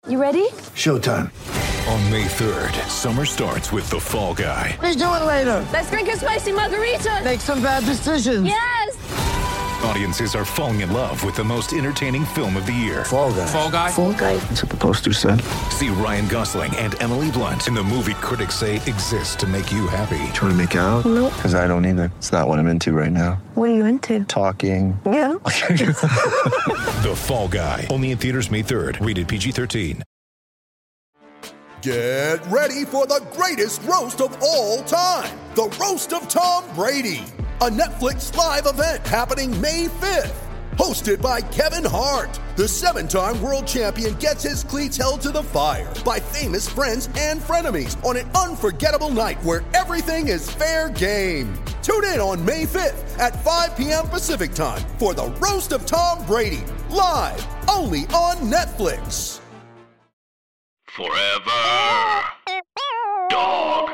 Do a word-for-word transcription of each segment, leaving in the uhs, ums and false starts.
You ready? Showtime. On May third, summer starts with The Fall Guy. Let's do it later. Let's drink a spicy margarita. Make some bad decisions. Yes. Audiences are falling in love with the most entertaining film of the year. Fall Guy. Fall Guy. Fall Guy. That's what the poster said. See Ryan Gosling and Emily Blunt in the movie critics say exists to make you happy. Trying to make it out? Nope. Because I don't either. It's not what I'm into right now. What are you into? Talking. Yeah. The Fall Guy. Only in theaters May third. Rated P G thirteen. Get ready for the greatest roast of all time. The Roast of Tom Brady. A Netflix live event happening May fifth. Hosted by Kevin Hart. The seven-time world champion gets his cleats held to the fire by famous friends and frenemies on an unforgettable night where everything is fair game. Tune in on May fifth at five p.m. Pacific time for the Roast of Tom Brady. Live only on Netflix. Forever. Dog.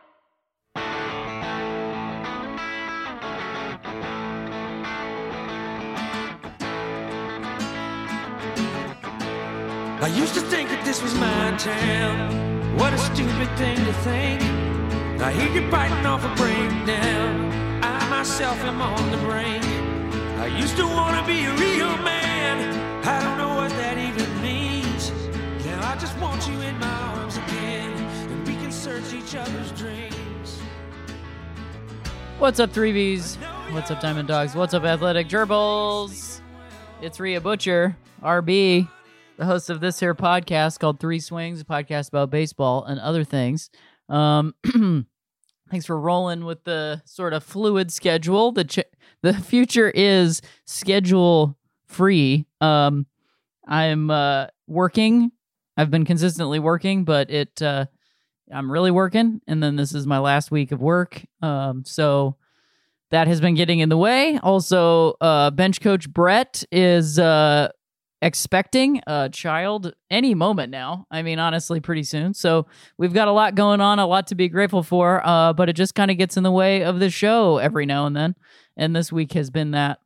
I used to think that this was my town. What a stupid thing to think. I hear you biting off a breakdown. I myself am on the brink. I used to want to be a real man. I don't know what that even means. Now I just want you in my arms again, and we can search each other's dreams. What's up, three Bs? What's up, Diamond Dogs? What's up, Athletic Gerbils? It's Rhea Butcher, R B, the host of this here podcast called Three Swings, a podcast about baseball and other things. Um, thanks for rolling with the sort of fluid schedule. The ch- the future is schedule free. Um, I'm uh, working. I've been consistently working, but it uh, I'm really working, and then this is my last week of work. Um, so that has been getting in the way. Also, uh, bench coach Brett is uh, expecting a child any moment now. I mean, honestly, pretty soon. So we've got a lot going on, a lot to be grateful for, uh, but it just kind of gets in the way of the show every now and then. And this week has been that.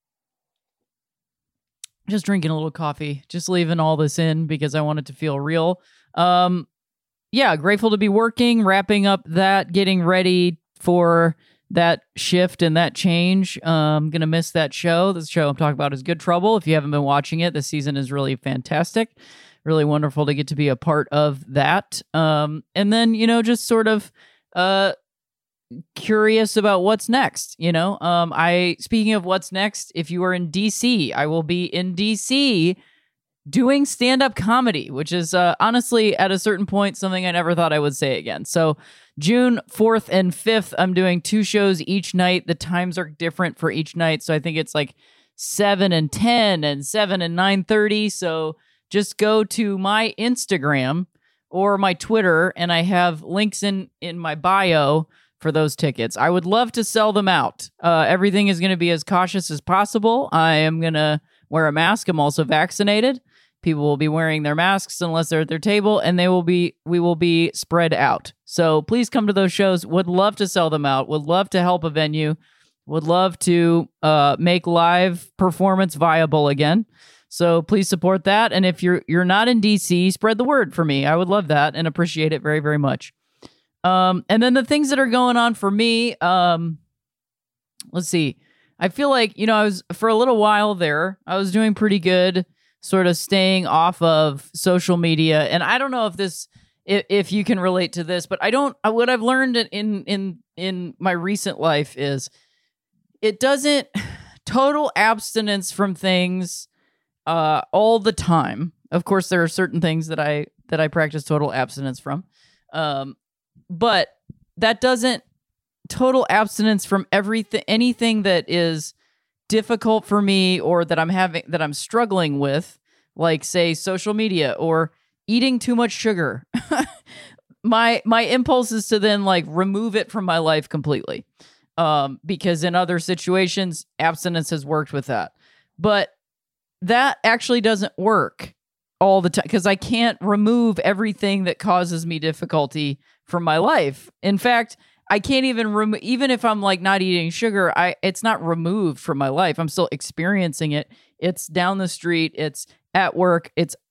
Just drinking a little coffee, just leaving all this in because I want it to feel real. Um, yeah, grateful to be working, wrapping up that, getting ready for that shift and that change. Um, gonna miss that show. This show I'm talking about is Good Trouble. If you haven't been watching it, this season is really fantastic. Really wonderful to get to be a part of that. Um, and then, you know, just sort of uh, curious about what's next. You know, um, I speaking of what's next, if you are in D C, I will be in D C doing stand-up comedy, which is uh, honestly at a certain point something I never thought I would say again. So June fourth and fifth, I'm doing two shows each night. The times are different for each night, so I think it's like seven and ten and seven and nine thirty. So just go to my Instagram or my Twitter, and I have links in, in my bio for those tickets. I would love to sell them out. Uh, everything is going to be as cautious as possible. I am going to wear a mask. I'm also vaccinated. People will be wearing their masks unless they're at their table, and they will be. We will be spread out. So please come to those shows. Would love to sell them out. Would love to help a venue. Would love to uh, make live performance viable again. So please support that. And if you're you're not in D C, spread the word for me. I would love that and appreciate it very, very much. Um, and then the things that are going on for me. Um, let's see. I feel like, you know, I was for a little while there. I was doing pretty good, sort of staying off of social media. And I don't know if this, if, if you can relate to this, but I don't, what I've learned in, in, in my recent life is it doesn't, total abstinence from things uh, all the time. Of course, there are certain things that I, that I practice total abstinence from. Um, but that doesn't, total abstinence from everything, anything that is difficult for me or that I'm having, that I'm struggling with, like say social media or eating too much sugar. my, my impulse is to then like remove it from my life completely. Um, because in other situations, abstinence has worked with that, but that actually doesn't work all the time because I can't remove everything that causes me difficulty from my life. In fact, I can't even remove, even if I'm like not eating sugar, I it's not removed from my life. I'm still experiencing it. It's down the street. It's at work. It's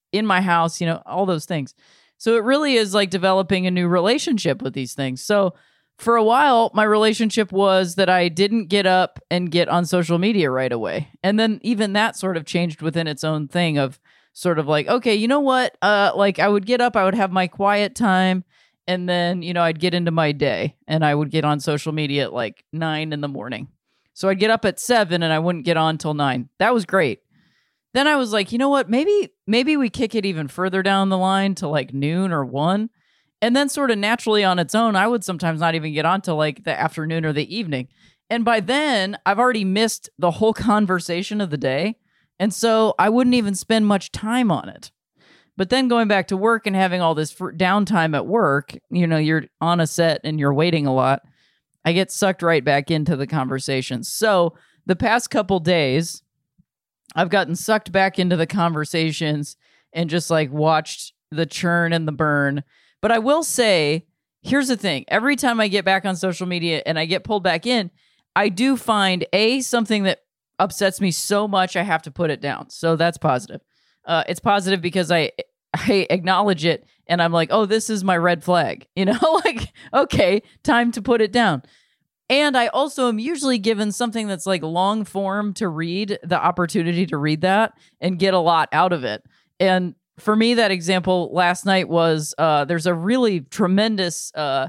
in my house, you know, all those things. So it really is like developing a new relationship with these things. So for a while, my relationship was that I didn't get up and get on social media right away. And then even that sort of changed within its own thing of sort of like, okay, you know what? Uh, like I would get up, I would have my quiet time, and then, you know, I'd get into my day and I would get on social media at like nine in the morning. So I'd get up at seven and I wouldn't get on till nine. That was great. Then I was like, you know what? Maybe, maybe we kick it even further down the line to like noon or one. And then sort of naturally on its own, I would sometimes not even get on till like the afternoon or the evening. And by then, I've already missed the whole conversation of the day. And so I wouldn't even spend much time on it. But then going back to work and having all this fr- downtime at work, you know, you're on a set and you're waiting a lot, I get sucked right back into the conversation. So the past couple days, I've gotten sucked back into the conversations and just like watched the churn and the burn. But I will say, here's the thing. Every time I get back on social media and I get pulled back in, I do find A, something that upsets me so much I have to put it down. So that's positive. Uh, it's positive because I I acknowledge it and I'm like, oh, this is my red flag. You know, like, okay, time to put it down. And I also am usually given something that's like long form to read, the opportunity to read that and get a lot out of it. And for me, that example last night was uh, there's a really tremendous uh,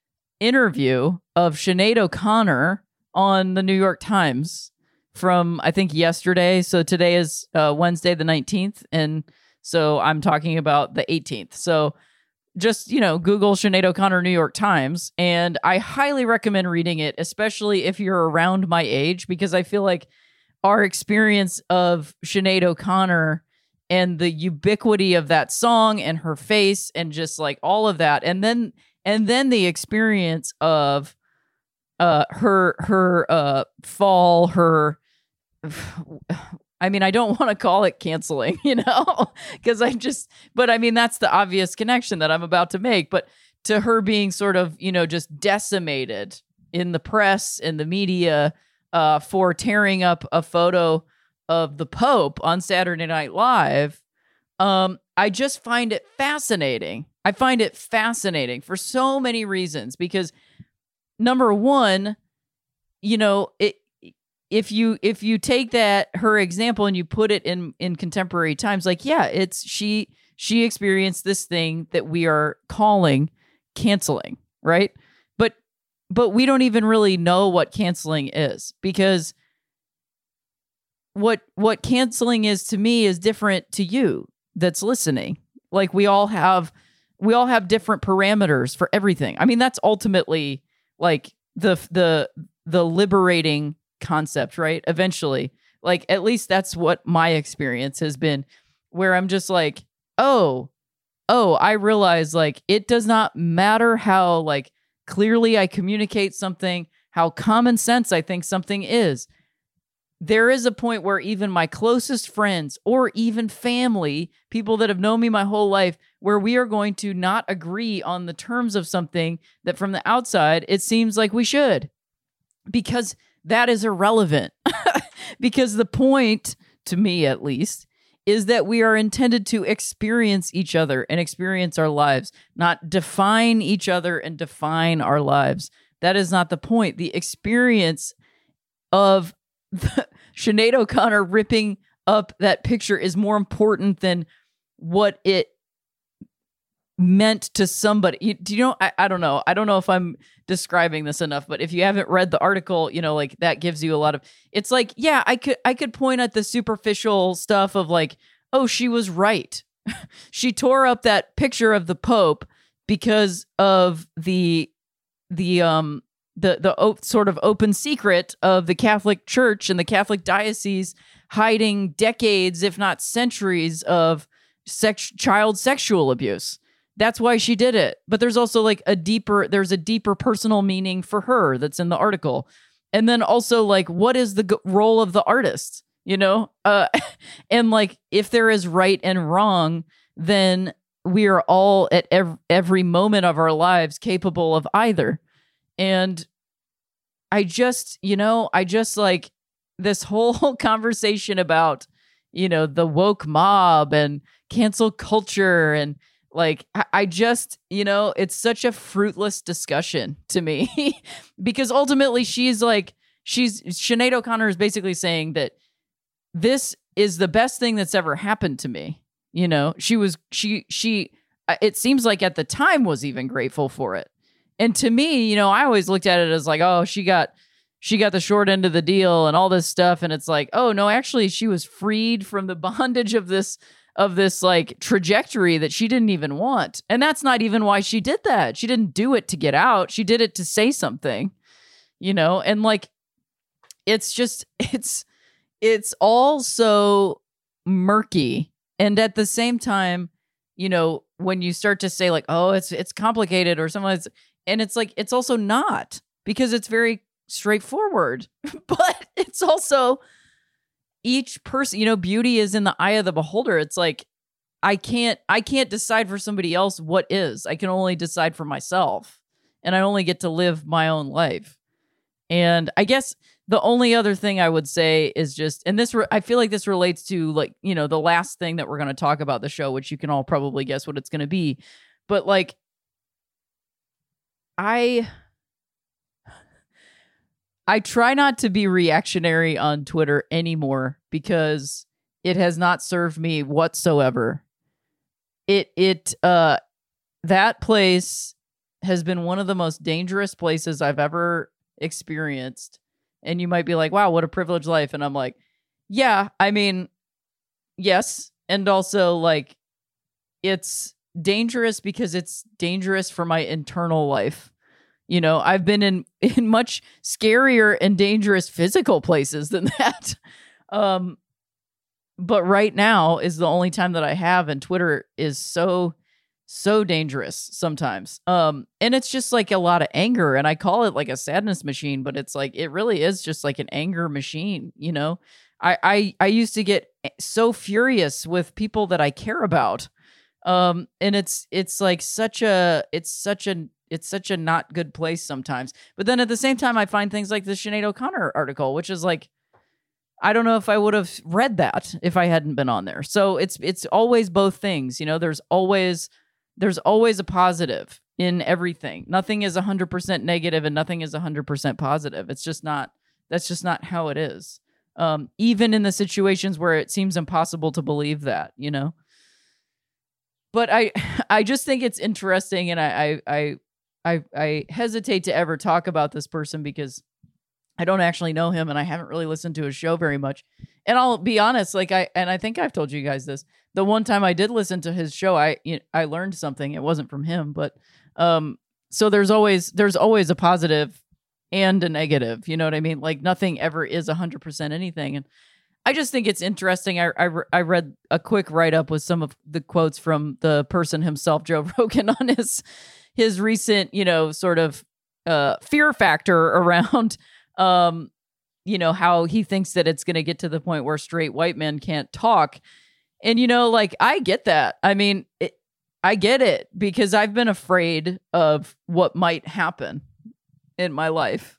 interview of Sinead O'Connor on the New York Times from, I think, yesterday. So today is uh, Wednesday the nineteenth. And so I'm talking about the eighteenth. So just, you know, Google Sinead O'Connor New York Times. And I highly recommend reading it, especially if you're around my age, because I feel like our experience of Sinead O'Connor and the ubiquity of that song and her face and just like all of that. And then and then the experience of uh, her her uh, fall, her... I mean, I don't want to call it canceling, you know, because I just... But I mean, that's the obvious connection that I'm about to make. But to her being sort of, you know, just decimated in the press, in the media, uh, for tearing up a photo of the Pope on Saturday Night Live, um, I just find it fascinating. I find it fascinating for so many reasons because, number one, you know, it, if you if you take that her example and you put it in in contemporary times, like, yeah, it's she she experienced this thing that we are calling canceling, right? But but we don't even really know what canceling is because what what canceling is to me is different to you that's listening. Like we all have we all have different parameters for everything. I mean, that's ultimately like the the the liberating concept, right? Eventually, like at least that's what my experience has been, where I'm just like, oh, oh, I realize like it does not matter how like clearly I communicate something, how common sense I think something is. There is a point where even my closest friends or even family, people that have known me my whole life, where we are going to not agree on the terms of something that from the outside, it seems like we should, because that is irrelevant. Because the point, to me at least, is that we are intended to experience each other and experience our lives, not define each other and define our lives. That is not the point. The experience of the Sinead O'Connor ripping up that picture is more important than what it meant to somebody. You, do you know, I, I don't know. I don't know if I'm describing this enough, but if you haven't read the article, you know, like that gives you a lot of, it's like, yeah, I could, I could point at the superficial stuff of like, oh, she was right. She tore up that picture of the Pope because of the, the, um, the, the o- sort of open secret of the Catholic Church and the Catholic diocese hiding decades, if not centuries of sex, child sexual abuse. That's why she did it. But there's also like a deeper, there's a deeper personal meaning for her that's in the article. And then also like, what is the g- role of the artist, you know? Uh, and like, if there is right and wrong, then we are all at ev- every moment of our lives capable of either. And I just, you know, I just like this whole conversation about, you know, the woke mob and cancel culture and like, I, I just, you know, it's such a fruitless discussion to me because ultimately she's like, she's Sinead O'Connor is basically saying that this is the best thing that's ever happened to me. You know, she was, she, she, it seems like at the time was even grateful for it. And to me, you know, I always looked at it as like, oh, she got, she got the short end of the deal and all this stuff. And it's like, oh no, actually she was freed from the bondage of this, of this like trajectory that she didn't even want. And that's not even why she did that. She didn't do it to get out. She did it to say something, you know? And like, it's just, it's, it's all so murky. And at the same time, you know, when you start to say like, oh, it's, it's complicated or something, it's, and it's like, it's also not because it's very straightforward, but it's also each person, you know, beauty is in the eye of the beholder. It's like, I can't, I can't decide for somebody else what is. I can only decide for myself and I only get to live my own life. And I guess the only other thing I would say is just, and this, re- I feel like this relates to like, you know, the last thing that we're going to talk about the show, which you can all probably guess what it's going to be. But like, I, I try not to be reactionary on Twitter anymore because it has not served me whatsoever. It, it, uh, that place has been one of the most dangerous places I've ever experienced. And you might be like, wow, what a privileged life. And I'm like, yeah, I mean, yes. And also like, it's dangerous because it's dangerous for my internal life. You know, I've been in, in much scarier and dangerous physical places than that. Um, but right now is the only time that I have, and Twitter is so, so dangerous sometimes. Um, and it's just like a lot of anger, and I call it like a sadness machine, but it's like, it really is just like an anger machine. You know, I, I, I used to get so furious with people that I care about. Um, and it's, it's like such a, it's such a, It's such a not good place sometimes. But then at the same time, I find things like the Sinead O'Connor article, which is like, I don't know if I would have read that if I hadn't been on there. So it's it's always both things. You know, there's always there's always a positive in everything. Nothing is one hundred percent negative and nothing is one hundred percent positive. It's just not, that's just not how it is. Um, even in the situations where it seems impossible to believe that, you know. But I I just think it's interesting, and I I I I, I hesitate to ever talk about this person because I don't actually know him and I haven't really listened to his show very much. And I'll be honest, like I, and I think I've told you guys this, the one time I did listen to his show, I, you know, I learned something. It wasn't from him, but, um, so there's always, there's always a positive and a negative, you know what I mean? Like nothing ever is a hundred percent anything. And I just think it's interesting. I, I, I read a quick write-up with some of the quotes from the person himself, Joe Rogan, on his, his recent, you know, sort of uh, fear factor around, um, you know, how he thinks that it's going to get to the point where straight white men can't talk. And, you know, like, I get that. I mean, it, I get it because I've been afraid of what might happen in my life.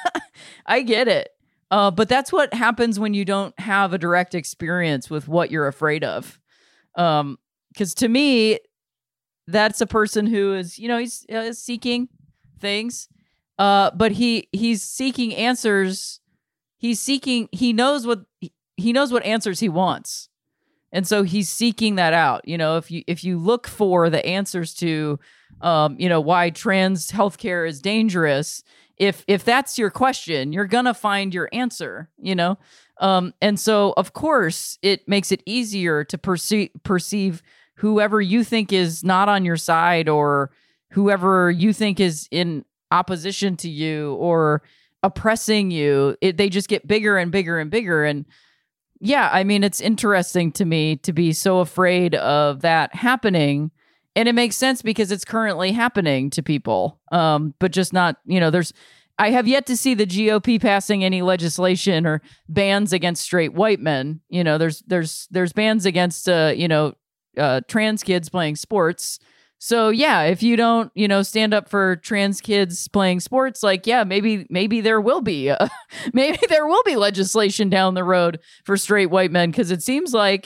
I get it. Uh, but that's what happens when you don't have a direct experience with what you're afraid of. Um, because to me, that's a person who is, you know, he's uh, seeking things, uh, but he he's seeking answers. He's seeking. He knows what he knows what answers he wants, and so he's seeking that out. You know, if you if you look for the answers to, um, you know, why trans healthcare is dangerous, if if that's your question, you're gonna find your answer. You know, um, and so of course it makes it easier to perceive perceive. whoever you think is not on your side or whoever you think is in opposition to you or oppressing you, it, they just get bigger and bigger and bigger. And yeah, I mean, it's interesting to me to be so afraid of that happening. And it makes sense because it's currently happening to people. Um, but just not, you know, there's, I have yet to see the G O P passing any legislation or bans against straight white men. You know, there's, there's, there's bans against, uh, you know, uh, trans kids playing sports. So yeah, if you don't, you know, stand up for trans kids playing sports, like, yeah, maybe, maybe there will be, uh, maybe there will be legislation down the road for straight white men. Cause it seems like,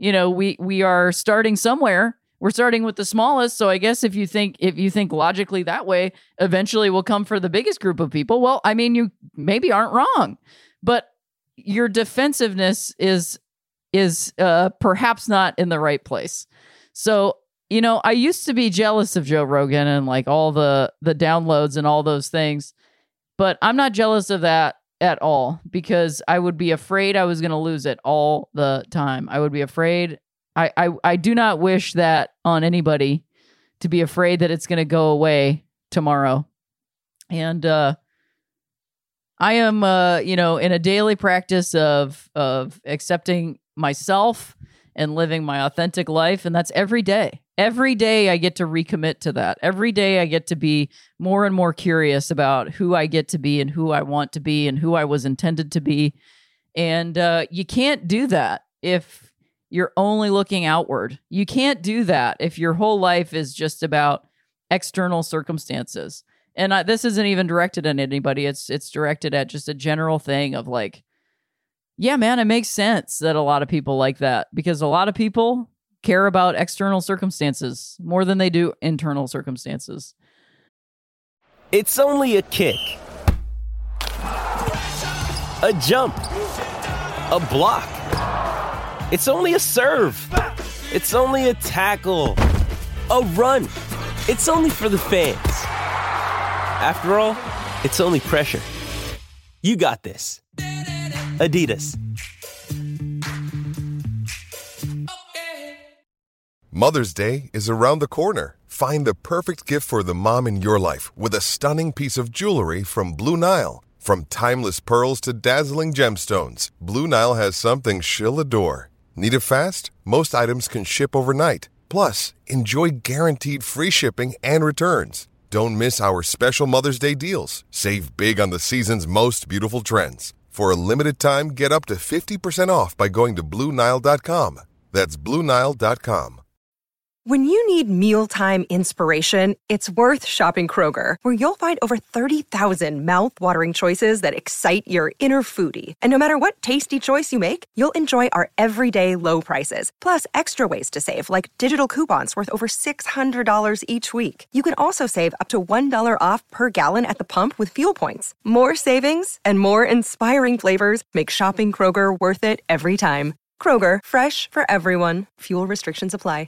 you know, we we are starting somewhere. We're starting with the smallest. So I guess if you think if you think logically that way, eventually we'll come for the biggest group of people. Well, I mean, you maybe aren't wrong, but your defensiveness is is uh, perhaps not in the right place. So, you know, I used to be jealous of Joe Rogan and like all the the downloads and all those things, but I'm not jealous of that at all because I would be afraid I was going to lose it all the time. I would be afraid. I, I, I do not wish that on anybody, to be afraid that it's going to go away tomorrow. And uh, I am, uh, you know, in a daily practice of of accepting myself and living my authentic life. And that's every day. Every day I get to recommit to that. Every day I get to be more and more curious about who I get to be and who I want to be and who I was intended to be. And uh, you can't do that if you're only looking outward. You can't do that if your whole life is just about external circumstances. And I, this isn't even directed at anybody. It's it's directed at just a general thing of like, yeah, man, it makes sense that a lot of people like that because a lot of people care about external circumstances more than they do internal circumstances. It's only a kick, a jump, a block. It's only a serve. It's only a tackle, a run. It's only for the fans. After all, it's only pressure. You got this. Adidas. Mother's Day is around the corner. Find the perfect gift for the mom in your life with a stunning piece of jewelry from Blue Nile. From timeless pearls to dazzling gemstones, Blue Nile has something she'll adore. Need it fast? Most items can ship overnight. Plus, enjoy guaranteed free shipping and returns. Don't miss our special Mother's Day deals. Save big on the season's most beautiful trends. For a limited time, get up to fifty percent off by going to Blue Nile dot com. That's Blue Nile dot com. When you need mealtime inspiration, it's worth shopping Kroger, where you'll find over thirty thousand mouth-watering choices that excite your inner foodie. And no matter what tasty choice you make, you'll enjoy our everyday low prices, plus extra ways to save, like digital coupons worth over six hundred dollars each week. You can also save up to one dollar off per gallon at the pump with fuel points. More savings and more inspiring flavors make shopping Kroger worth it every time. Kroger, fresh for everyone. Fuel restrictions apply.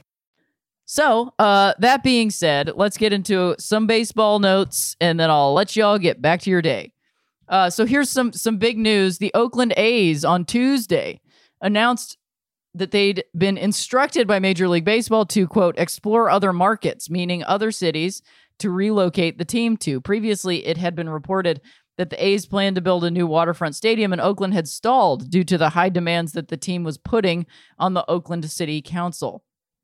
So, uh, that being said, let's get into some baseball notes, and then I'll let y'all get back to your day. Uh, so here's some some big news. The Oakland A's on Tuesday announced that they'd been instructed by Major League Baseball to, quote, explore other markets, meaning other cities, to relocate the team to. Previously, it had been reported that the A's planned to build a new waterfront stadium, and Oakland had stalled due to the high demands that the team was putting on the Oakland City Council.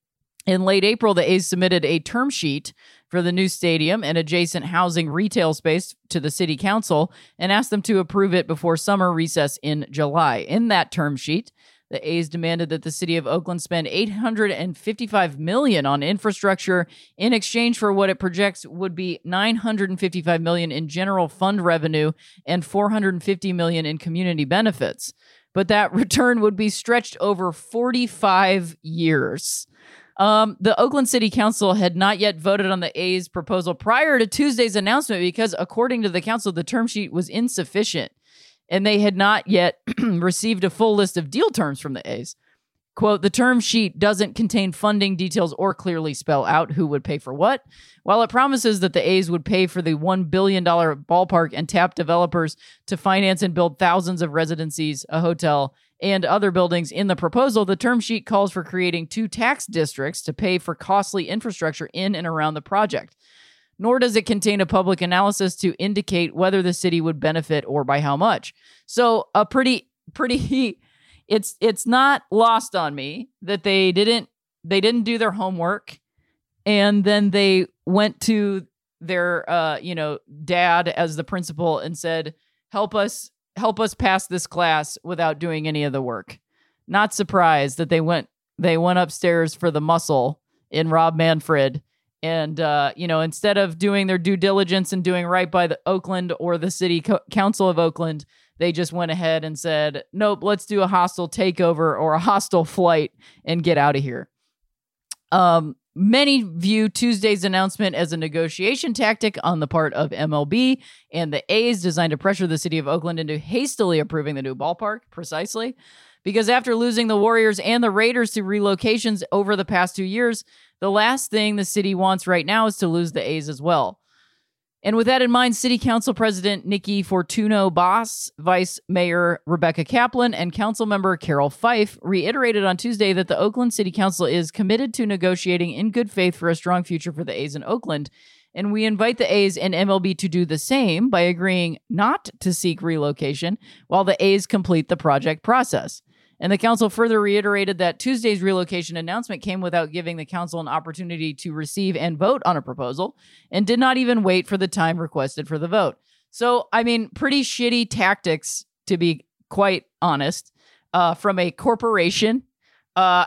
In late April, the A's submitted a term sheet for the new stadium and adjacent housing retail space to the city council and asked them to approve it before summer recess in July. In that term sheet, the A's demanded that the city of Oakland spend eight hundred fifty-five million dollars on infrastructure in exchange for what it projects would be nine hundred fifty-five million dollars in general fund revenue and four hundred fifty million dollars in community benefits. But that return would be stretched over forty-five years. Um, the Oakland City Council had not yet voted on the A's proposal prior to Tuesday's announcement because, according to the council, the term sheet was insufficient, and they had not yet received a full list of deal terms from the A's. Quote, the term sheet doesn't contain funding details or clearly spell out who would pay for what. While it promises that the A's would pay for the one billion dollars ballpark and tap developers to finance and build thousands of residencies, a hotel, and other buildings in the proposal, the term sheet calls for creating two tax districts to pay for costly infrastructure in and around the project. Nor does it contain a public analysis to indicate whether the city would benefit or by how much. So a pretty, pretty, it's it's not lost on me that they didn't they didn't do their homework, and then they went to their uh, you know, dad as the principal and said, help us help us pass this class without doing any of the work. Not surprised that they went they went upstairs for the muscle in Rob Manfred. And, uh, you know, instead of doing their due diligence and doing right by the Oakland or the city co- council of Oakland, they just went ahead and said, nope, let's do a hostile takeover or a hostile flight and get out of here. Um, many view Tuesday's announcement as a negotiation tactic on the part of M L B and the A's designed to pressure the city of Oakland into hastily approving the new ballpark, precisely. Because after losing the Warriors and the Raiders to relocations over the past two years, the last thing the city wants right now is to lose the A's as well. And with that in mind, City Council President Nikki Fortuno Boss, Vice Mayor Rebecca Kaplan, and Council Member Carol Fife reiterated on Tuesday that the Oakland City Council is committed to negotiating in good faith for a strong future for the A's in Oakland. And we invite the A's and M L B to do the same by agreeing not to seek relocation while the A's complete the project process. And the council further reiterated that Tuesday's relocation announcement came without giving the council an opportunity to receive and vote on a proposal, and did not even wait for the time requested for the vote. So, I mean, pretty shitty tactics, to be quite honest, uh, from a corporation uh,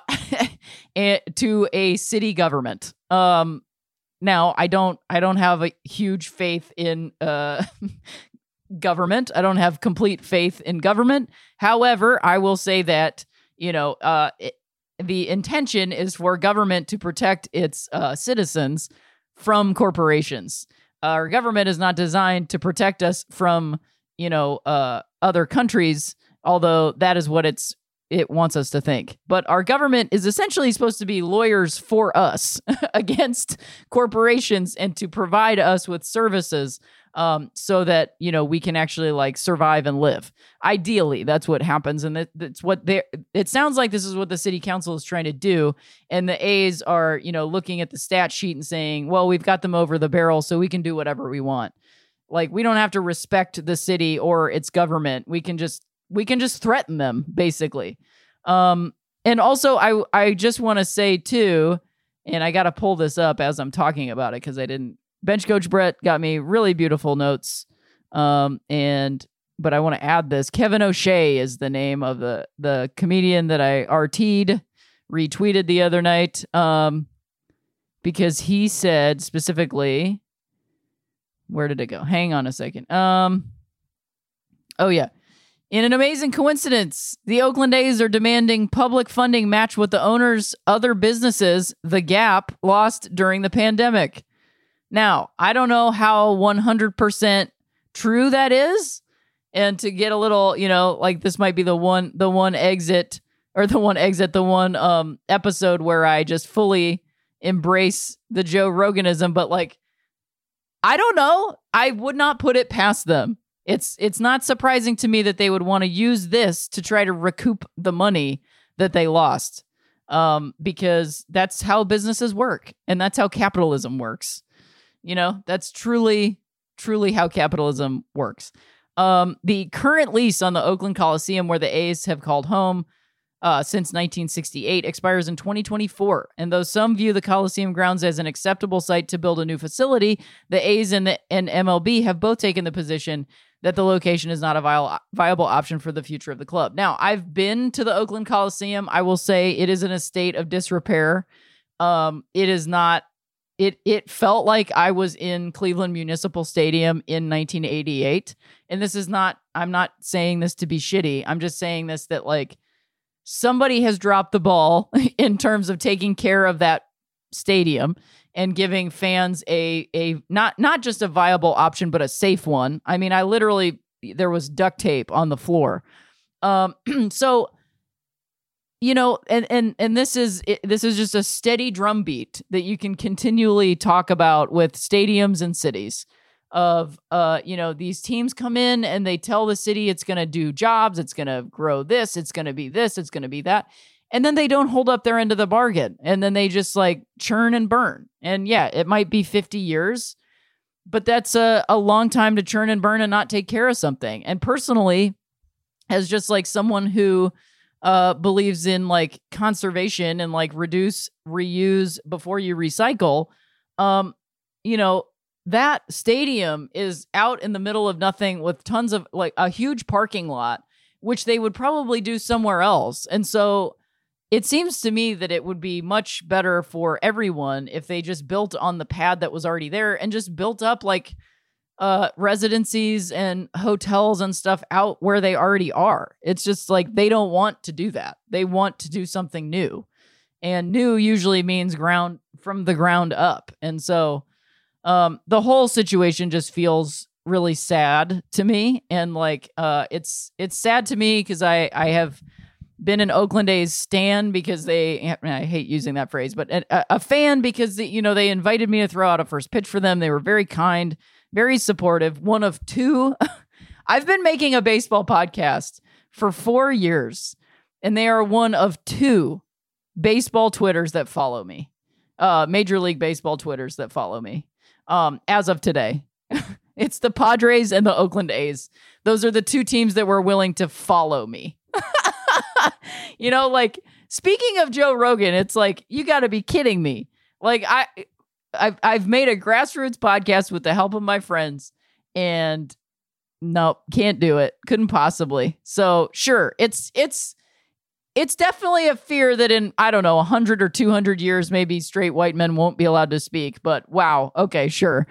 to a city government. Um, now, I don't, I don't have a huge faith in uh, government. I don't have complete faith in government. However, I will say that, you know, uh, it, the intention is for government to protect its uh, citizens from corporations. Our government is not designed to protect us from, you know, uh, other countries, although that is what it's it wants us to think. But our government is essentially supposed to be lawyers for us against corporations and to provide us with services um, so that, you know, we can actually like survive and live. Ideally, that's what happens. And that, that's what they it sounds like this is what the city council is trying to do. And the A's are, you know, looking at the stat sheet and saying, well, we've got them over the barrel, so we can do whatever we want. Like, we don't have to respect the city or its government. We can just we can just threaten them, basically. Um, and also, I I just want to say, too, and I got to pull this up as I'm talking about it because I didn't. Bench Coach Brett got me really beautiful notes. Um, and but I want to add this. Kevin O'Shea is the name of the, the comedian that I R T'd, retweeted the other night. Um, because he said specifically, where did it go? Hang on a second. Um, oh, yeah. In an amazing coincidence, the Oakland A's are demanding public funding match what the owner's other businesses, The Gap, lost during the pandemic. Now, I don't know how one hundred percent true that is. And to get a little, you know, like this might be the one, the one exit or the one exit, the one um, episode where I just fully embrace the Joe Roganism. But like, I don't know. I would not put it past them. It's it's not surprising to me that they would want to use this to try to recoup the money that they lost, um, because that's how businesses work, and that's how capitalism works. You know, that's truly, truly how capitalism works. Um, the current lease on the Oakland Coliseum, where the A's have called home uh, since nineteen sixty-eight, expires in twenty twenty-four. And though some view the Coliseum grounds as an acceptable site to build a new facility, the A's and the and M L B have both taken the position that the location is not a viable, viable option for the future of the club. Now, I've been to the Oakland Coliseum. I will say it is in a state of disrepair. Um, it is not, it it felt like I was in Cleveland Municipal Stadium in nineteen eighty-eight. And this is not, I'm not saying this to be shitty. I'm just saying this that like somebody has dropped the ball in terms of taking care of that stadium and giving fans a a not not just a viable option, but a safe one. I mean, I literally, there was duct tape on the floor. Um, so, you know, and and and this is this is just a steady drumbeat that you can continually talk about with stadiums and cities. Of uh, you know, these teams come in and they tell the city it's going to do jobs, it's going to grow this, it's going to be this, it's going to be that. And then they don't hold up their end of the bargain. And then they just like churn and burn. And yeah, it might be fifty years, but that's a, a long time to churn and burn and not take care of something. And personally, as just like someone who uh, believes in like conservation and like reduce, reuse before you recycle, um, you know, that stadium is out in the middle of nothing with tons of like a huge parking lot, which they would probably do somewhere else. And so it seems to me that it would be much better for everyone if they just built on the pad that was already there and just built up like uh, residencies and hotels and stuff out where they already are. It's just like they don't want to do that. They want to do something new. And new usually means ground from the ground up. And so um, the whole situation just feels really sad to me. And like uh, it's it's sad to me because I, I have been an Oakland A's stan because they, I hate using that phrase, but a, a fan because, you know, they invited me to throw out a first pitch for them. They were very kind, very supportive. One of two. I've been making a baseball podcast for four years, and they are one of two baseball Twitters that follow me, uh, Major League Baseball Twitters that follow me um, as of today. It's the Padres and the Oakland A's. Those are the two teams that were willing to follow me. You know, like, speaking of Joe Rogan, it's like, you got to be kidding me. Like, I, I've, I've made a grassroots podcast with the help of my friends, and no, can't do it. Couldn't possibly. So sure, it's, it's, it's definitely a fear that in, I don't know, one hundred or two hundred years, maybe straight white men won't be allowed to speak, but wow. Okay, sure.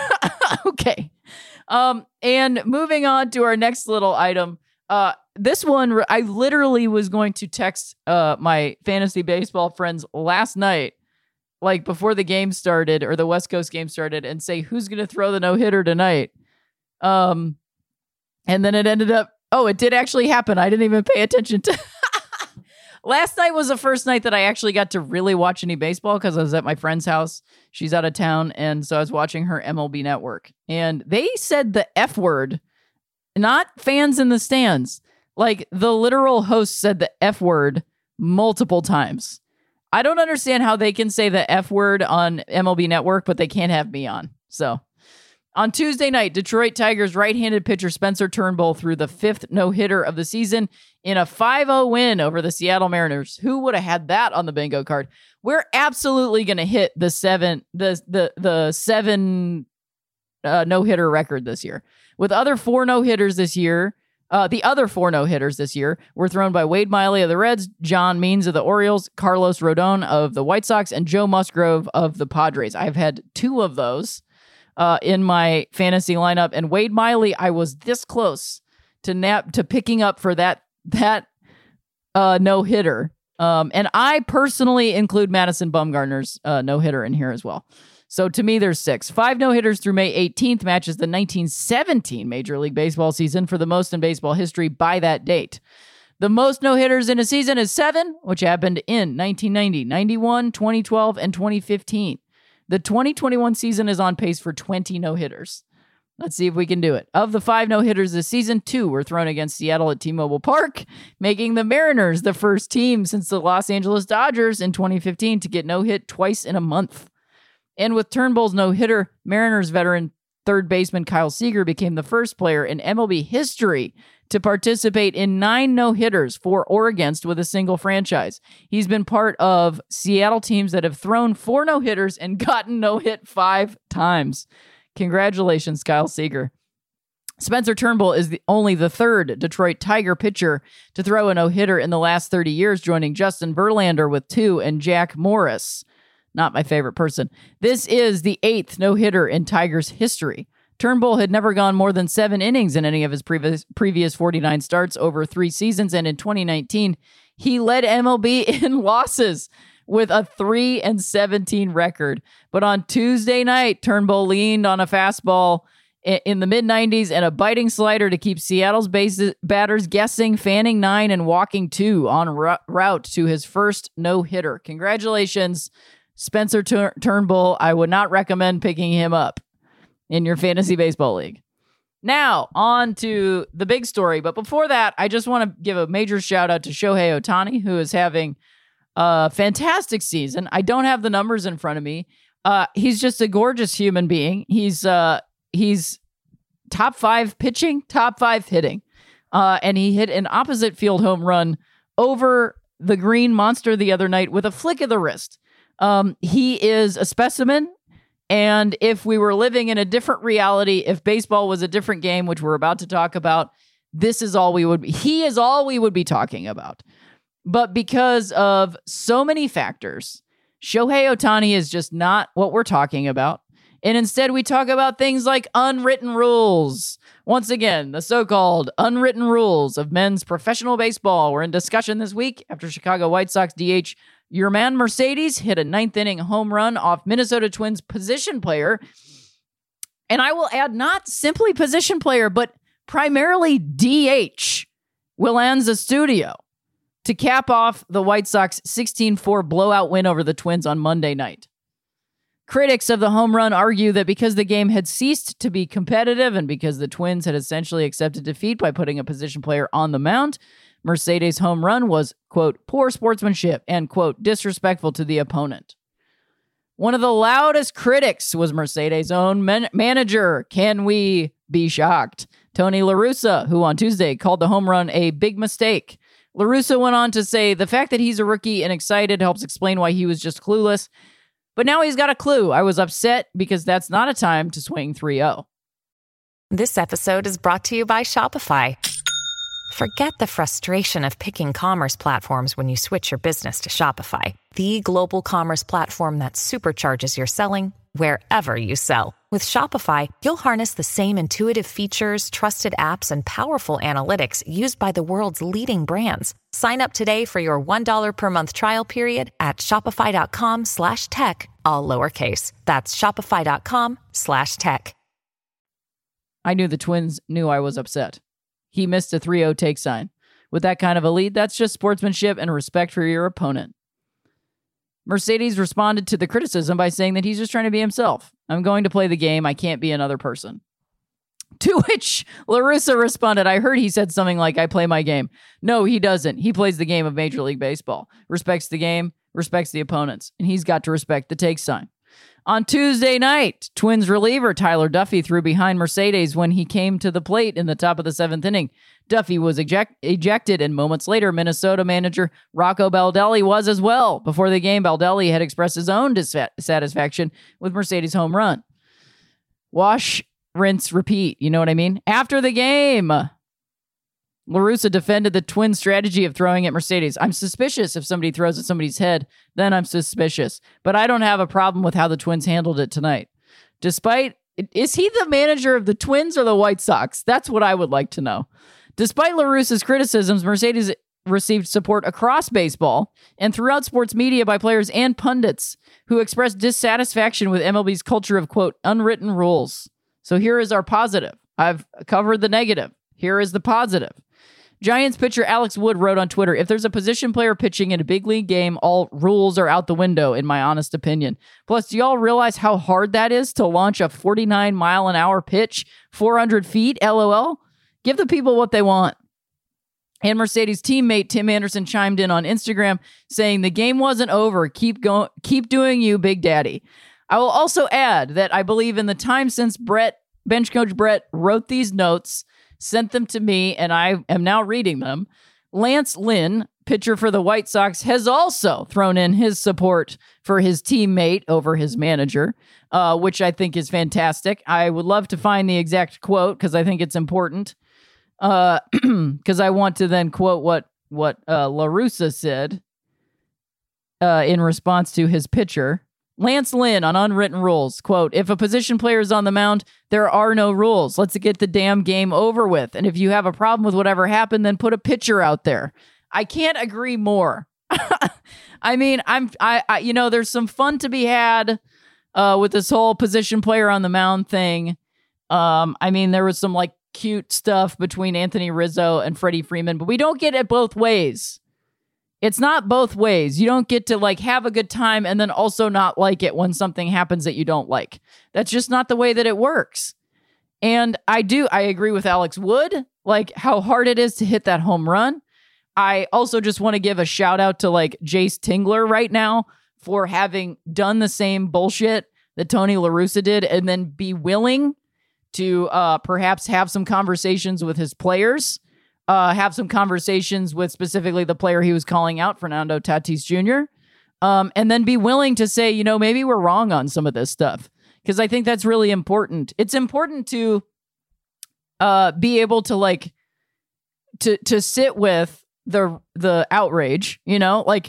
Okay. Um, and moving on to our next little item, uh, this one, I literally was going to text uh, my fantasy baseball friends last night, like before the game started or the West Coast game started, and say, who's going to throw the no-hitter tonight? Um, and then it ended up, oh, it did actually happen. I didn't even pay attention to Last night was the first night that I actually got to really watch any baseball because I was at my friend's house. She's out of town, and so I was watching her M L B Network. And they said the F word, not fans in the stands. Like, the literal host said the F word multiple times. I don't understand how they can say the F word on M L B Network, but they can't have me on. So, on Tuesday night, Detroit Tigers right-handed pitcher Spencer Turnbull threw the fifth no-hitter of the season in a five oh win over the Seattle Mariners. Who would have had that on the bingo card? We're absolutely going to hit the seven, the the the seven uh, no-hitter record this year. With other four no-hitters this year, uh, the other four no-hitters this year were thrown by Wade Miley of the Reds, John Means of the Orioles, Carlos Rodon of the White Sox, and Joe Musgrove of the Padres. I've had two of those Uh, in my fantasy lineup, and Wade Miley, I was this close to nap to picking up for that that uh, no hitter. Um, and I personally include Madison Bumgarner's uh, no hitter in here as well. So to me, there's six. Five no hitters through May eighteenth matches the nineteen seventeen Major League Baseball season for the most in baseball history by that date. The most no hitters in a season is seven, which happened in nineteen ninety, ninety-one, twenty twelve, and twenty fifteen. The twenty twenty-one season is on pace for twenty no-hitters. Let's see if we can do it. Of the five no-hitters this season, two were thrown against Seattle at T-Mobile Park, making the Mariners the first team since the Los Angeles Dodgers in twenty fifteen to get no-hit twice in a month. And with Turnbull's no-hitter, Mariners veteran third baseman Kyle Seager became the first player in M L B history to participate in nine no-hitters for or against with a single franchise. He's been part of Seattle teams that have thrown four no-hitters and gotten no-hit five times. Congratulations, Kyle Seager. Spencer Turnbull is the, only the third Detroit Tiger pitcher to throw a no-hitter in the last thirty years, joining Justin Verlander with two and Jack Morris. Not my favorite person. This is the eighth no-hitter in Tigers history. Turnbull had never gone more than seven innings in any of his previous previous forty-nine starts over three seasons, and in twenty nineteen, he led M L B in losses with a three and seventeen record. But on Tuesday night, Turnbull leaned on a fastball in the mid nineties and a biting slider to keep Seattle's bases, batters guessing, fanning nine and walking two on r- route to his first no-hitter. Congratulations, Spencer Tur- Turnbull. I would not recommend picking him up in your fantasy baseball league. Now, on to the big story. But before that, I just want to give a major shout out to Shohei Ohtani, who is having a fantastic season. I don't have the numbers in front of me. Uh, he's just a gorgeous human being. He's uh, he's top five pitching, top five hitting. Uh, and he hit an opposite field home run over the green monster the other night with a flick of the wrist. Um, he is a specimen. And if we were living in a different reality, if baseball was a different game, which we're about to talk about, this is all we would be. He is all we would be talking about. But because of so many factors, Shohei Ohtani is just not what we're talking about. And instead, we talk about things like unwritten rules. Once again, the so-called unwritten rules of men's professional baseball were in discussion this week after Chicago White Sox D H Yerman Mercedes hit a ninth inning home run off Minnesota Twins position player. And I will add, not simply position player, but primarily D H, Willians Astudillo, to cap off the White Sox sixteen four blowout win over the Twins on Monday night. Critics of the home run argue that because the game had ceased to be competitive and because the Twins had essentially accepted defeat by putting a position player on the mound, Mercedes' home run was, quote, poor sportsmanship and, quote, disrespectful to the opponent. One of the loudest critics was Mercedes' own man- manager. Can we be shocked? Tony La Russa, who on Tuesday called the home run a big mistake. La Russa went on to say, the fact that he's a rookie and excited helps explain why he was just clueless. But now he's got a clue. I was upset because that's not a time to swing three oh. This episode is brought to you by Shopify. Forget the frustration of picking commerce platforms when you switch your business to Shopify, the global commerce platform that supercharges your selling wherever you sell. With Shopify, you'll harness the same intuitive features, trusted apps, and powerful analytics used by the world's leading brands. Sign up today for your one dollar per month trial period at shopify.com slash tech, all lowercase. That's shopify.com slash tech. I knew the Twins knew I was upset. He missed a three oh take sign. With that kind of a lead, that's just sportsmanship and respect for your opponent. Mercedes responded to the criticism by saying that he's just trying to be himself. I'm going to play the game. I can't be another person. To which La Russa responded, I heard he said something like, I play my game. No, he doesn't. He plays the game of Major League Baseball. Respects the game, respects the opponents, and he's got to respect the take sign. On Tuesday night, Twins reliever Tyler Duffy threw behind Mercedes when he came to the plate in the top of the seventh inning. Duffy was eject- ejected, and moments later, Minnesota manager Rocco Baldelli was as well. Before the game, Baldelli had expressed his own dissatisfaction with Mercedes' home run. Wash, rinse, repeat. You know what I mean? After the game, La Russa defended the Twins' strategy of throwing at Mercedes. I'm suspicious if somebody throws at somebody's head, then I'm suspicious. But I don't have a problem with how the Twins handled it tonight. Despite, is he the manager of the Twins or the White Sox? That's what I would like to know. Despite La Russa's criticisms, Mercedes received support across baseball and throughout sports media by players and pundits who expressed dissatisfaction with M L B's culture of, quote, unwritten rules. So here is our positive. I've covered the negative. Here is the positive. Giants pitcher Alex Wood wrote on Twitter, if there's a position player pitching in a big league game, all rules are out the window, in my honest opinion. Plus, do y'all realize how hard that is to launch a forty-nine mile an hour pitch, four hundred feet, LOL? Give the people what they want. And Mercedes teammate Tim Anderson chimed in on Instagram saying, the game wasn't over. Keep going, keep doing you, Big Daddy. I will also add that I believe in the time since Brett, bench coach Brett, wrote these notes, sent them to me, and I am now reading them. Lance Lynn, pitcher for the White Sox, has also thrown in his support for his teammate over his manager, uh, which I think is fantastic. I would love to find the exact quote because I think it's important. Uh, because I want to then quote what what uh, La Russa said uh, in response to his pitcher. Lance Lynn on unwritten rules, quote, if a position player is on the mound, there are no rules. Let's get the damn game over with. And if you have a problem with whatever happened, then put a pitcher out there. I can't agree more. I mean, I'm, I, I, you know, there's some fun to be had uh, with this whole position player on the mound thing. Um, I mean, there was some like cute stuff between Anthony Rizzo and Freddie Freeman, but we don't get it both ways. It's not both ways. You don't get to like have a good time and then also not like it when something happens that you don't like. That's just not the way that it works. And I do, I agree with Alex Wood, like how hard it is to hit that home run. I also just want to give a shout out to like Jace Tingler right now for having done the same bullshit that Tony La Russa did and then be willing to uh, perhaps have some conversations with his players. Uh, have some conversations with specifically the player he was calling out, Fernando Tatis Junior, um, and then be willing to say, you know, maybe we're wrong on some of this stuff. Because I think that's really important. It's important to uh, be able to like to to sit with the the outrage, you know, like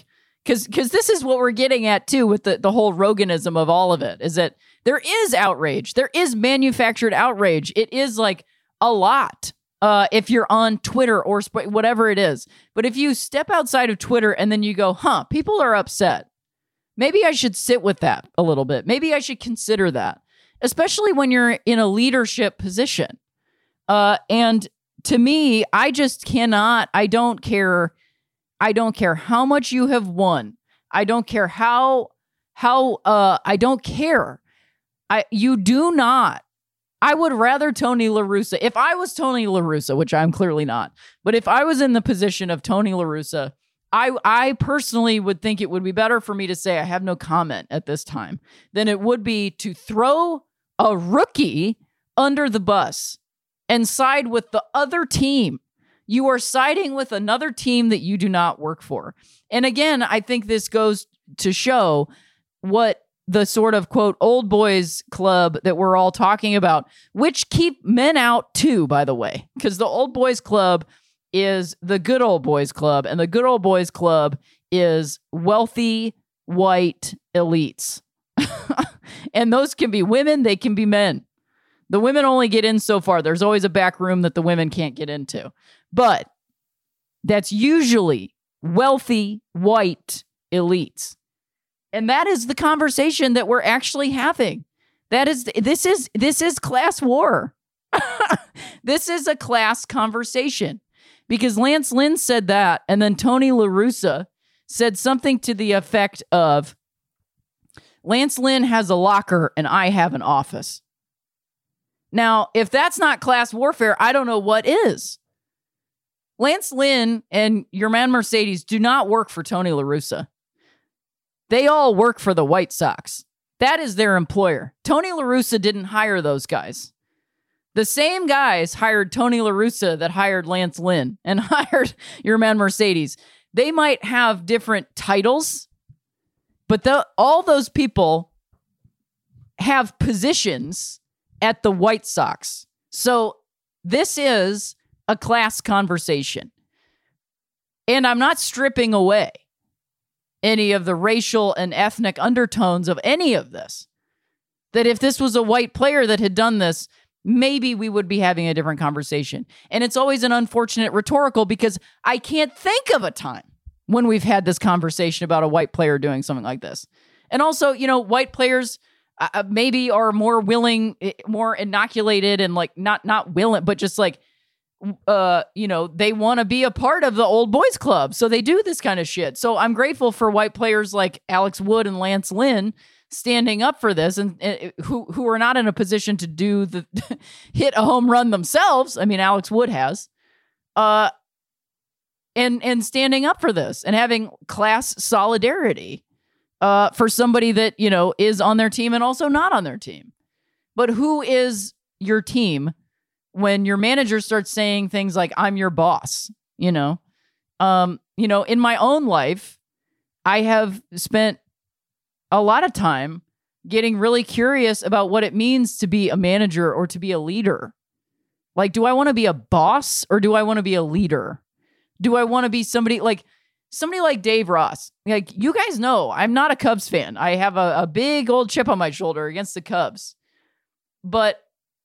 Because because this is what we're getting at, too, with the, the whole Roganism of all of it, is that there is outrage. There is manufactured outrage. It is like a lot uh, if you're on Twitter or sp- whatever it is. But if you step outside of Twitter and then you go, huh, people are upset. Maybe I should sit with that a little bit. Maybe I should consider that, especially when you're in a leadership position. Uh, and to me, I just cannot, I don't care. I don't care how much you have won. I don't care how, how, uh, I don't care. I, you do not. I would rather Tony La Russa, if I was Tony La Russa, which I'm clearly not, but if I was in the position of Tony La Russa, I, I personally would think it would be better for me to say I have no comment at this time than it would be to throw a rookie under the bus and side with the other team. You are siding with another team that you do not work for. And again, I think this goes to show what the sort of, quote, old boys club that we're all talking about, which keep men out too, by the way, because the old boys club is the good old boys club, and the good old boys club is wealthy white elites. And those can be women, they can be men. The women only get in so far. There's always a back room that the women can't get into. But that's usually wealthy white elites. And that is the conversation that we're actually having. That is, this is, this is class war. This is a class conversation. Because Lance Lynn said that, and then Tony La Russa said something to the effect of, Lance Lynn has a locker and I have an office. Now, if that's not class warfare, I don't know what is. Lance Lynn and your man Mercedes do not work for Tony La Russa. They all work for the White Sox. That is their employer. Tony La Russa didn't hire those guys. The same guys hired Tony La Russa that hired Lance Lynn and hired your man Mercedes. They might have different titles, but the, all those people have positions at the White Sox. So this is a class conversation. And I'm not stripping away any of the racial and ethnic undertones of any of this. That if this was a white player that had done this, maybe we would be having a different conversation. And it's always an unfortunate rhetorical because I can't think of a time when we've had this conversation about a white player doing something like this. And also, you know, white players uh, maybe are more willing, more inoculated and like not, not willing, but just like, uh, you know, they want to be a part of the old boys club. So they do this kind of shit. So I'm grateful for white players like Alex Wood and Lance Lynn standing up for this and, and who, who are not in a position to do the hit a home run themselves. I mean, Alex Wood has, uh, and, and standing up for this and having class solidarity, uh, for somebody that, you know, is on their team and also not on their team. But who is your team when your manager starts saying things like, I'm your boss, you know? Um, you know, in my own life, I have spent a lot of time getting really curious about what it means to be a manager or to be a leader. Like, do I want to be a boss or do I want to be a leader? Do I want to be somebody like somebody like Dave Ross? Like, you guys know, I'm not a Cubs fan. I have a, a big old chip on my shoulder against the Cubs. But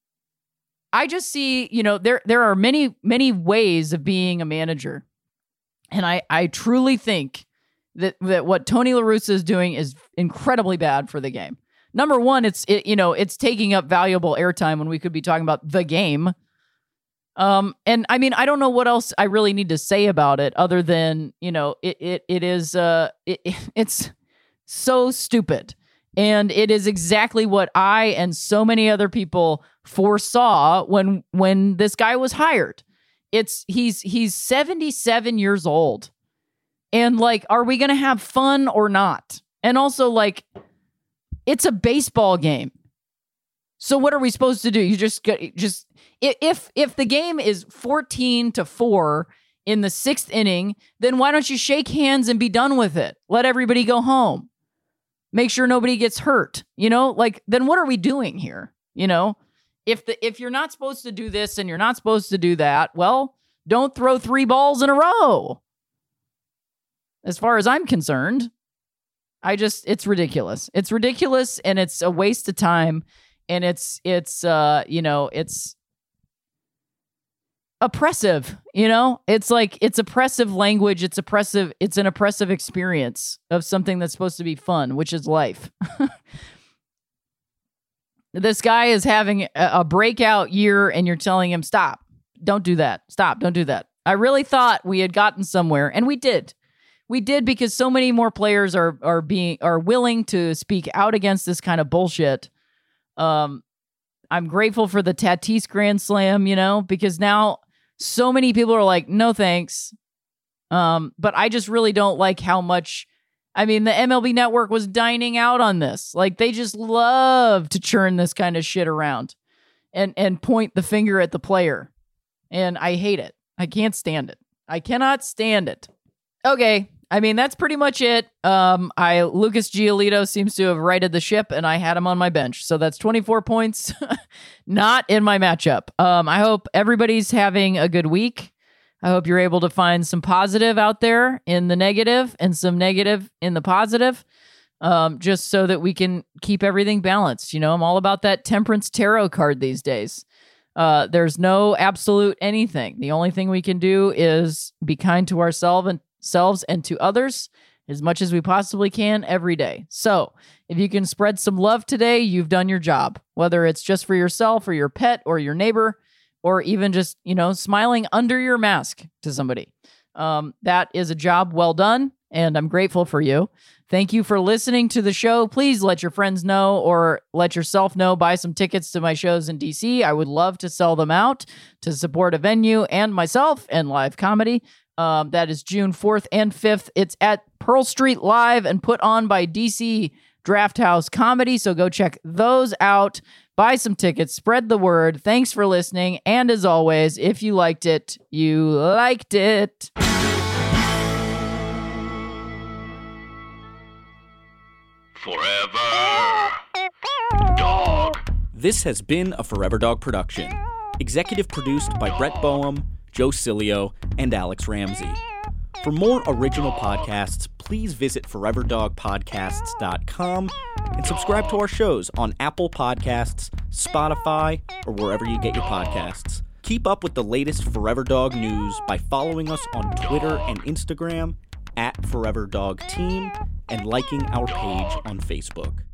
I just see, you know, there there are many, many ways of being a manager. And I, I truly think that, that what Tony La Russa is doing is incredibly bad for the game. Number one, it's, it, you know, it's taking up valuable airtime when we could be talking about the game. Um, and I mean, I don't know what else I really need to say about it other than, you know, it, it, it is, uh, it, it's so stupid. And it is exactly what I and so many other people foresaw when when this guy was hired. It's he's he's seventy-seven years old. And like, are we going to have fun or not? And also, like, it's a baseball game. So what are we supposed to do? You just just if if the game is fourteen to four in the sixth inning, then why don't you shake hands and be done with it? Let everybody go home. Make sure nobody gets hurt, you know, like, then what are we doing here? You know, if the, if you're not supposed to do this and you're not supposed to do that, well, don't throw three balls in a row. as far as I'm concerned. I just, it's ridiculous. It's ridiculous, and it's a waste of time, and it's, it's, uh, you know, it's oppressive, you know? It's like, it's oppressive language. It's oppressive. It's an oppressive experience of something that's supposed to be fun, which is life. This guy is having a, a breakout year, and you're telling him, stop, don't do that. Stop, don't do that. I really thought we had gotten somewhere, and we did. We did, because so many more players are are being are willing to speak out against this kind of bullshit. Um, I'm grateful for the Tatis Grand Slam, you know, because now so many people are like, no thanks. Um, but I just really don't like how much. I mean, the M L B Network was dining out on this. Like, they just love to churn this kind of shit around and and point the finger at the player, and I hate it. I can't stand it. I cannot stand it. Okay. I mean, that's pretty much it. Um, I Lucas Giolito seems to have righted the ship, and I had him on my bench. So that's twenty-four points, not in my matchup. Um, I hope everybody's having a good week. I hope you're able to find some positive out there in the negative and some negative in the positive, um, just so that we can keep everything balanced. You know, I'm all about that Temperance Tarot card these days. Uh, there's no absolute anything. The only thing we can do is be kind to ourselves and selves and to others as much as we possibly can every day. So if you can spread some love today, you've done your job, whether it's just for yourself or your pet or your neighbor, or even just, you know, smiling under your mask to somebody. Um, that is a job well done, and I'm grateful for you. Thank you for listening to the show. Please let your friends know, or let yourself know. Buy some tickets to my shows in D C. I would love to sell them out to support a venue and myself and live comedy. Um, that is June fourth and fifth. It's at Pearl Street Live and put on by D C Draft House Comedy. So go check those out. Buy some tickets. Spread the word. Thanks for listening. And as always, if you liked it, you liked it. Forever Dog. This has been a Forever Dog production. Executive produced by Brett Boehm, Joe Cilio, and Alex Ramsey. For more original podcasts, please visit forever dog podcasts dot com and subscribe to our shows on Apple Podcasts, Spotify, or wherever you get your podcasts. Keep up with the latest Forever Dog news by following us on Twitter and Instagram at Forever Dog Team and liking our page on Facebook.